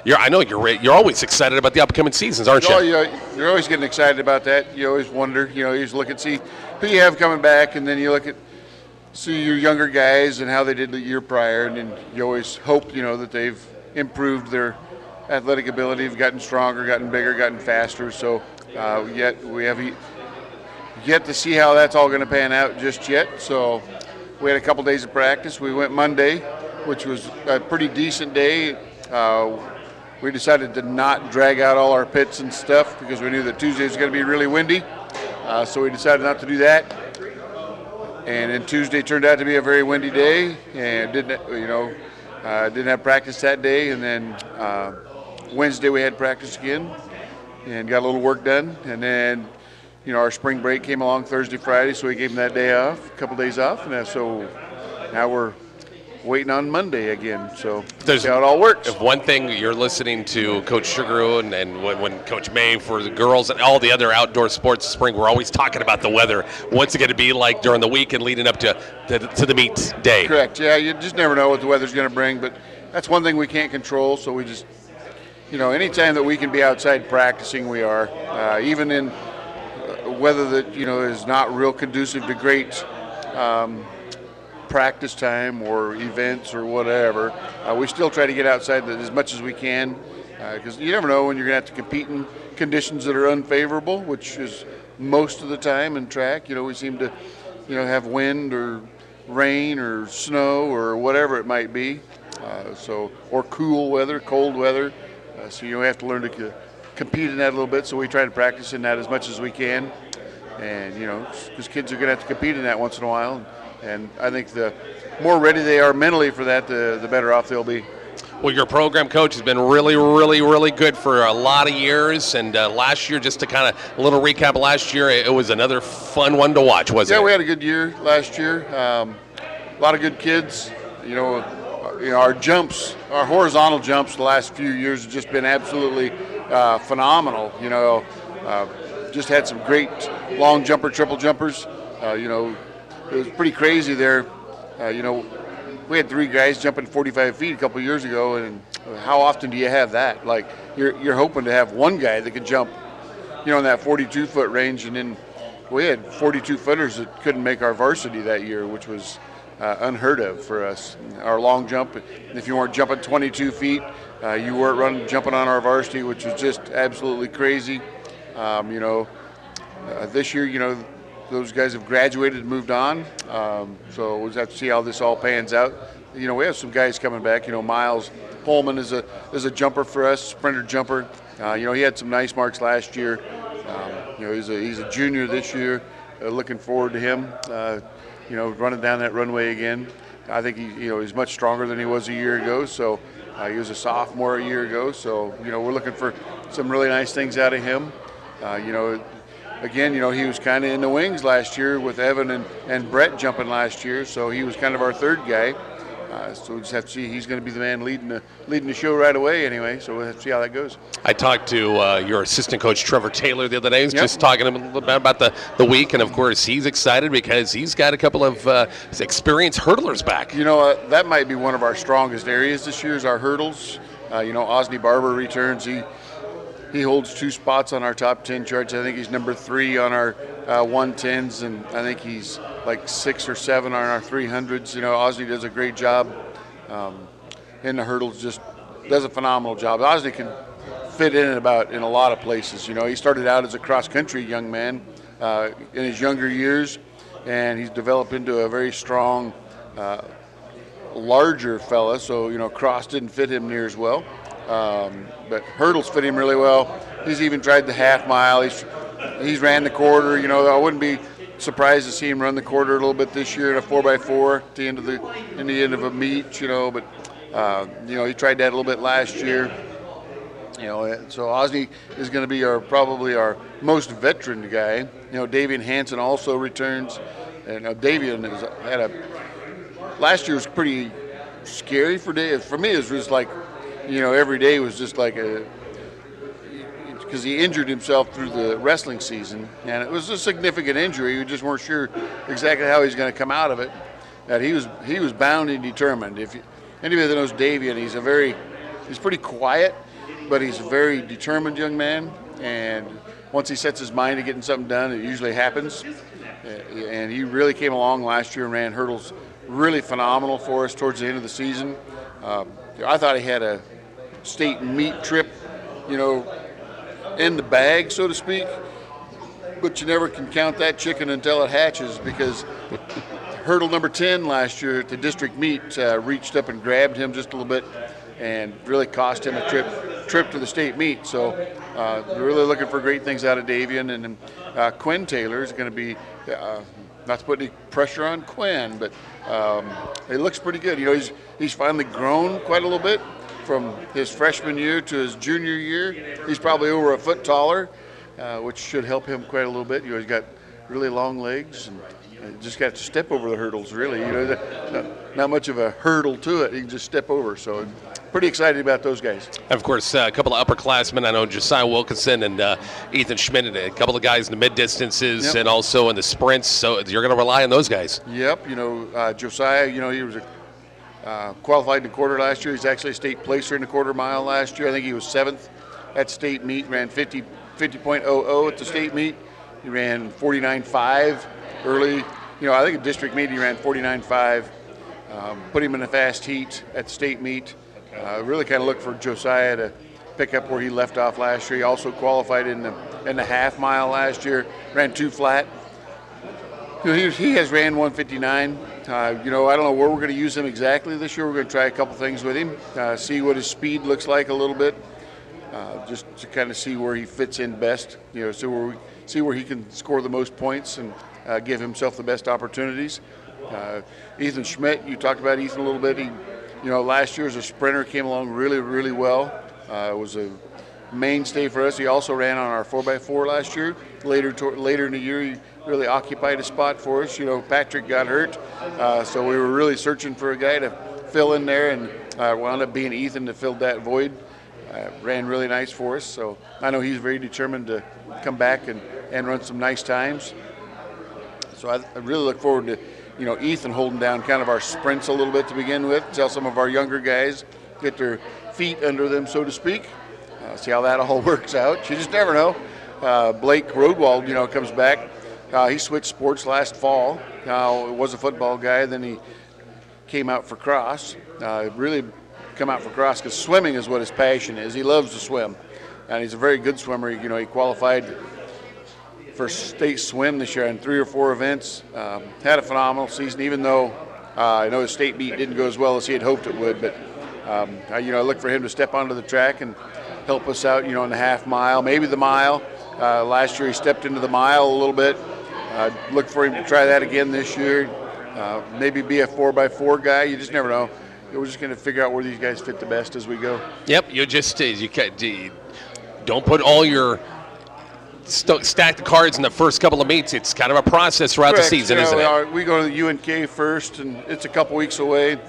I know you're always excited about the upcoming seasons, aren't you? Oh, you're always getting excited about that. You always wonder, you always look and see who you have coming back, and then you look at see your younger guys and how they did the year prior, and then you always hope, that they've improved their athletic ability, have gotten stronger, gotten bigger, gotten faster. So yet we have yet to see how that's all going to pan out just yet. So we had a couple days of practice. We went Monday, which was a pretty decent day. We decided to not drag out all our pits and stuff because we knew that Tuesday was going to be really windy. So we decided not to do that. And then Tuesday turned out to be a very windy day, and didn't have practice that day. And then Wednesday we had practice again, and got a little work done. And then, our spring break came along Thursday, Friday, so we gave them that day off, a couple days off, and so now we're waiting on Monday again. So see how it all works. If one thing you're listening to Coach Sugaroo and when Coach May for the girls and all the other outdoor sports this spring, we're always talking about the weather. What's it going to be like during the week and leading up to the meet day? Correct. Yeah, you just never know what the weather's going to bring, but that's one thing we can't control. So we just, anytime that we can be outside practicing, we are. Even in weather that is not real conducive to great practice time or events or whatever, we still try to get outside as much as we can, because you never know when you're going to have to compete in conditions that are unfavorable, which is most of the time in track. We seem to have wind or rain or snow or whatever it might be, or cool weather, cold weather, so we have to learn to compete in that a little bit. So we try to practice in that as much as we can, and because kids are going to have to compete in that once in a while. And I think the more ready they are mentally for that, the better off they'll be. Well, your program coach has been really, really, really good for a lot of years. And last year, just to kind of a little recap of last year, it was another fun one to watch, wasn't it? Yeah, we had a good year last year. A lot of good kids. Our jumps, our horizontal jumps the last few years have just been absolutely phenomenal. Just had some great long jumper, triple jumpers. It was pretty crazy there. We had 3 guys jumping 45 feet a couple years ago, and how often do you have that? Like, you're hoping to have one guy that could jump, in that 42-foot range, and then we had 42-footers that couldn't make our varsity that year, which was unheard of for us. Our long jump, if you weren't jumping 22 feet, you weren't jumping on our varsity, which was just absolutely crazy. This year, those guys have graduated and moved on, so we'll have to see how this all pans out. We have some guys coming back. Miles Pullman is a jumper for us, sprinter jumper. He had some nice marks last year. He's a junior this year. Looking forward to him, running down that runway again. I think he's much stronger than he was a year ago. So he was a sophomore a year ago. So we're looking for some really nice things out of him. Again, he was kind of in the wings last year with Evan and Brett jumping last year, so he was kind of our third guy. So we'll just have to see. He's going to be the man leading the show right away anyway, so we'll have to see how that goes. I talked to your assistant coach, Trevor Taylor, the other day. He was just talking to him a little bit about the week, and of course he's excited because he's got a couple of experienced hurdlers back. That might be one of our strongest areas this year is our hurdles. Osney Barber returns. He holds 2 spots on our top 10 charts. I think he's number 3 on our 110s, and I think he's like 6 or 7 on our 300s. Osney does a great job in the hurdles, just does a phenomenal job. Osney can fit in a lot of places. He started out as a cross-country young man in his younger years, and he's developed into a very strong, larger fella, so, cross didn't fit him near as well. But hurdles fit him really well. He's even tried the half mile. He's ran the quarter. I wouldn't be surprised to see him run the quarter a little bit this year in a 4x4 at the end of a meet. But he tried that a little bit last year. So Osney is going to be probably our most veteran guy. Davian Hansen also returns, and Davian last year was pretty scary for Dave. For me, it was just like. Every day was just like because he injured himself through the wrestling season, and it was a significant injury. We just weren't sure exactly how he's going to come out of it. That he was bound and determined. If anybody that knows Davian, he's pretty quiet, but he's a very determined young man, and once he sets his mind to getting something done, it usually happens. And he really came along last year and ran hurdles really phenomenal for us towards the end of the season. I thought he had a state meet trip, in the bag, so to speak. But you never can count that chicken until it hatches, because hurdle number 10 last year at the district meet reached up and grabbed him just a little bit and really cost him a trip to the state meet. So we're really looking for great things out of Davian. And Quinn Taylor is going to be, not to put any pressure on Quinn, but it looks pretty good. He's finally grown quite a little bit from his freshman year to his junior year. He's probably over a foot taller, which should help him quite a little bit. He's got really long legs and just got to step over the hurdles, really. Not much of a hurdle to it. He can just step over. So pretty excited about those guys. Of course, a couple of upperclassmen. I know Josiah Wilkinson and Ethan Schmidt, and a couple of guys in the mid distances, and also in the sprints. So you're going to rely on those guys. Yep. Josiah, he was qualified in the quarter last year. He's actually a state placer in the quarter mile last year. I think he was 7th at state meet, ran 50.00 at the state meet. He ran 49.5 early. I think at district meet he ran 49.5. Put him in a fast heat at the state meet. Really kind of look for Josiah to pick up where he left off last year. He also qualified in the half mile last year, ran 2 flat. He has ran 159. I don't know where we're going to use him exactly this year. We're going to try a couple things with him, see what his speed looks like a little bit, just to kind of see where he fits in best. See where he can score the most points and give himself the best opportunities. Ethan Schmidt, you talked about Ethan a little bit. He, last year as a sprinter came along really, really well. Was a mainstay for us. He also ran on our 4x4 last year. Later in the year, he really occupied a spot for us. Patrick got hurt, so we were really searching for a guy to fill in there, and wound up being Ethan that filled that void. Ran really nice for us, so I know he's very determined to come back and run some nice times. So I really look forward to, Ethan holding down kind of our sprints a little bit to begin with, tell some of our younger guys get their feet under them, so to speak. See how that all works out. You just never know. Blake Rodwald, comes back. He switched sports last fall. Was a football guy, then he came out for cross. Really come out for cross because swimming is what his passion is. He loves to swim, and he's a very good swimmer. He qualified for state swim this year in 3 or 4 events. Had a phenomenal season, even though I know his state meet didn't go as well as he had hoped it would. But I look for him to step onto the track and help us out, in the half mile, maybe the mile. Last year he stepped into the mile a little bit. Look for him to try that again this year. Maybe be a 4x4 guy. You just never know. We're just going to figure out where these guys fit the best as we go. Yep, you don't put all your stack the cards in the first couple of meets. It's kind of a process throughout the season, isn't it? We go to the UNK first, and it's a couple weeks away.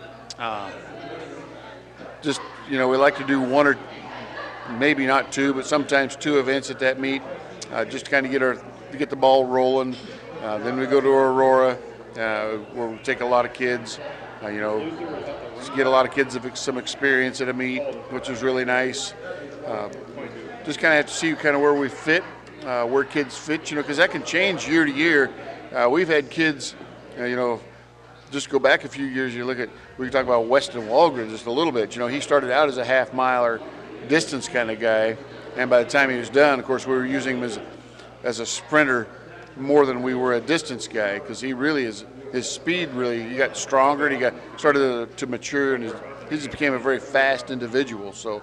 We like to do 1 or maybe not 2, but sometimes 2 events at that meet, just to kind of get the ball rolling. Then we go to Aurora, where we take a lot of kids. Get a lot of kids of some experience at a meet, which is really nice. Just kind of have to see kind of where we fit, where kids fit, because that can change year to year. We've had kids, just go back a few years, we can talk about Weston Walgren just a little bit. He started out as a half miler, distance kind of guy, and by the time he was done, of course, we were using him as a sprinter more than we were a distance guy, because he really is, his speed he got stronger, and he started to mature, and he just became a very fast individual. So,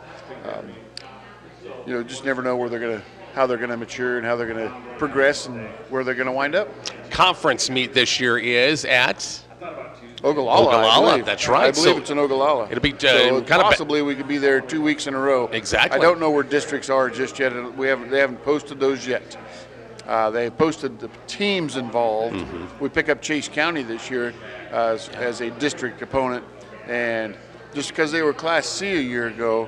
just never know how they're gonna mature and how they're gonna progress and where they're gonna wind up. Conference meet this year is at Ogallala. That's right. I believe it's in Ogallala. It'll be possibly we could be there 2 weeks in a row. Exactly. I don't know where districts are just yet. They haven't posted those yet. They posted the teams involved. Mm-hmm. We pick up Chase County this year as a district opponent, and just because they were Class C a year ago,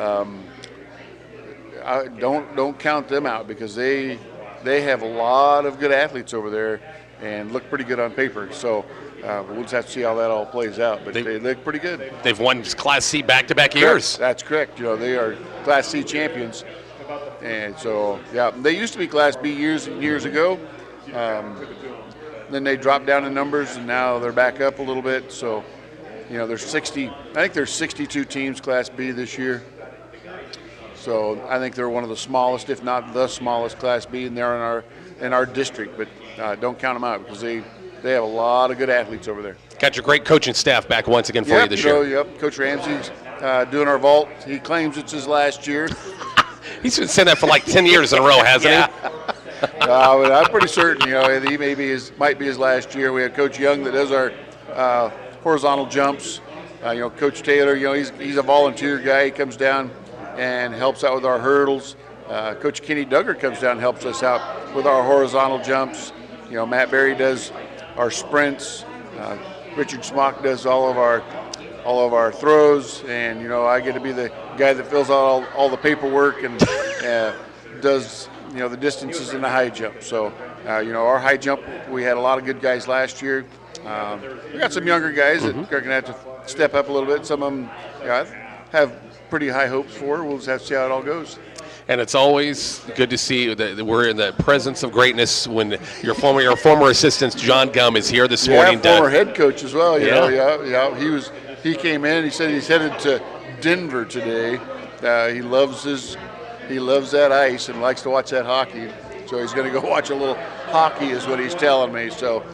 don't count them out, because they have a lot of good athletes over there and look pretty good on paper. So We'll just have to see how that all plays out. But they look pretty good. They've won Class C back-to-back years. That's correct. They are Class C champions. And so, yeah, they used to be Class B years and years ago. Then they dropped down in numbers, and now they're back up a little bit. So, there's 60. I think there's 62 teams Class B this year. So I think they're one of the smallest, if not the smallest, Class B, and they're in our district. But don't count them out because they have a lot of good athletes over there. Got your great coaching staff back once again for you this year. Yep, Coach Ramsey's doing our vault. He claims it's his last year. He's been saying that for like 10 years in a row, hasn't he? But I'm pretty certain, he might be his last year. We had Coach Young that does our horizontal jumps. Coach Taylor, he's a volunteer guy. He comes down and helps out with our hurdles. Coach Kenny Duggar comes down and helps us out with our horizontal jumps. Matt Berry does our sprints. Richard Smock does all of our throws, and I get to be the guy that fills out all the paperwork and does the distances in the high jump. So our high jump, we had a lot of good guys last year. We got some younger guys that are going to have to step up a little bit. Some of them have pretty high hopes for. We'll just have to see how it all goes. And it's always good to see that we're in the presence of greatness when your former assistant John Gum is here this morning. Former head coach as well. He came in. He said he's headed to Denver today. He loves that ice and likes to watch that hockey. So he's going to go watch a little hockey, is what he's telling me. So,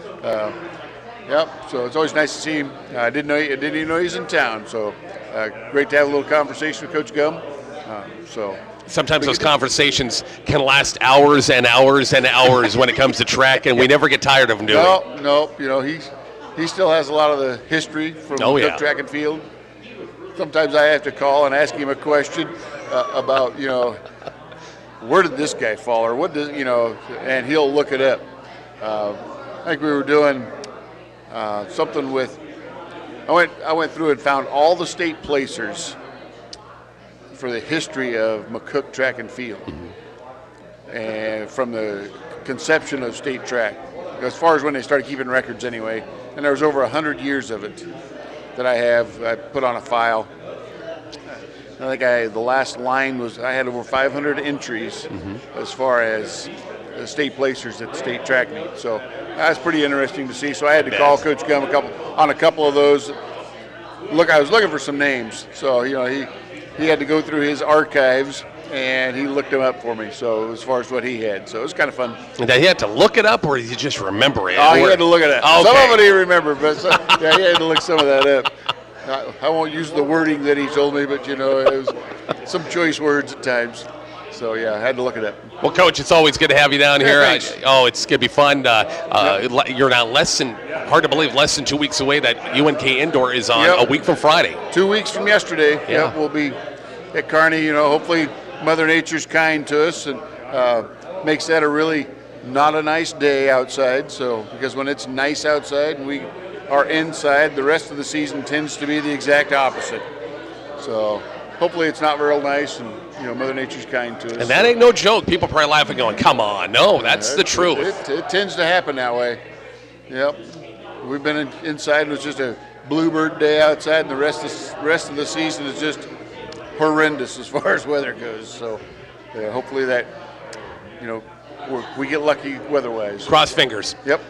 So it's always nice to see him. I didn't even know he's in town. So great to have a little conversation with Coach Gum. Sometimes those conversations can last hours and hours and hours when it comes to track, and we never get tired of him doing it. No. He still has a lot of the history from track and field. Sometimes I have to call and ask him a question about, where did this guy fall, or what does, and he'll look it up. I think we were doing something with. I went through and found all the state placers for the history of McCook track and field, and from the conception of state track, as far as when they started keeping records anyway. And there was over 100 years of it that I put on a file. I think the last line was I had over 500 entries as far as the state placers at the state track meet. So that's pretty interesting to see. So I had to call Coach Gum on a couple of those. I was looking for some names, so he had to go through his archives and he looked them up for me. So as far as what he had, so it was kind of fun. And he had to look it up, or did he just remember it? Oh, he had to look it up. Okay. Some of it he remembered, but he had to look some of that up. I won't use the wording that he told me, but it was some choice words at times. So I had to look it up. Well, Coach, it's always good to have you down here. Thanks. It's going to be fun. You're now hard to believe, less than 2 weeks away that UNK Indoor is on a week from Friday. 2 weeks from yesterday. Yeah. We'll be at Kearney. Hopefully Mother Nature's kind to us and makes that a really not a nice day outside. So because when it's nice outside and we are inside, the rest of the season tends to be the exact opposite. So hopefully it's not real nice, and Mother Nature's kind to us. And that ain't no joke. People probably laughing, going, "Come on, no, that's the truth." It tends to happen that way. Yep, we've been inside, and it was just a bluebird day outside, and the rest of the season is just horrendous as far as weather goes. So hopefully that we get lucky weather-wise. Cross fingers. Yep.